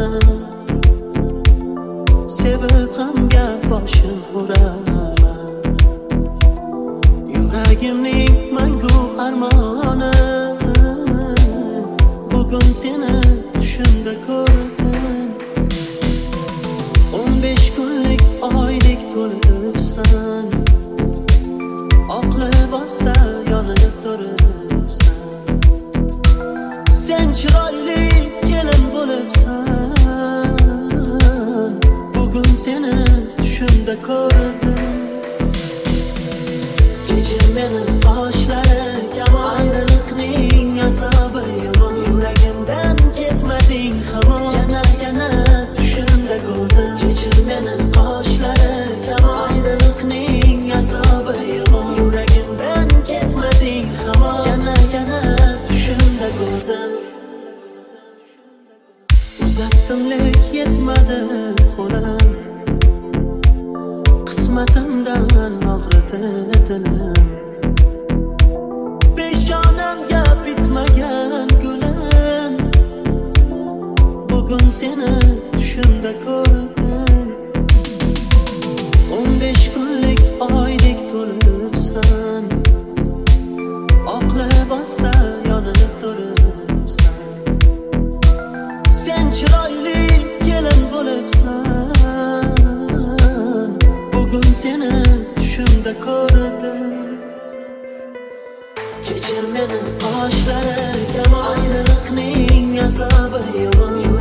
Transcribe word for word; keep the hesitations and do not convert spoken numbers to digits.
sevib ham gap boshim uraman. Yuragimning mangu armoni, bugun seni tushimda ko'rdim. O'n besh kunlik oydek to'libsan, oq libosda yonib turibsan. Sen chiroyli kelin bo'libsan, bugun seni tushimda ko'rdim. Kechir meni boshlari kamon, ayriliqning azobi yomon. Yuragimdan ketmading hamon, yana yana tushimda ko'rdim. Kechir meni boshlari kamon, ayriliqning azobi yomon. Yuragimdan ketmading hamon, yana yana tushimda ko'rdim. Uzatdim lek yetmadi qo'lim, qismatimdan og'ridi dilim. Peshonamga bitmagan gulim, bugun seni tushimda ko'rdim. O'n besh kunlik oydek to'libsan, oq libosda yonib turibsan. Sen chiroyli kelin bo'libsan, bugun seni tushimda ko'rdim. Kechir meni boshlari kamon, ayriliqning azobi yomon.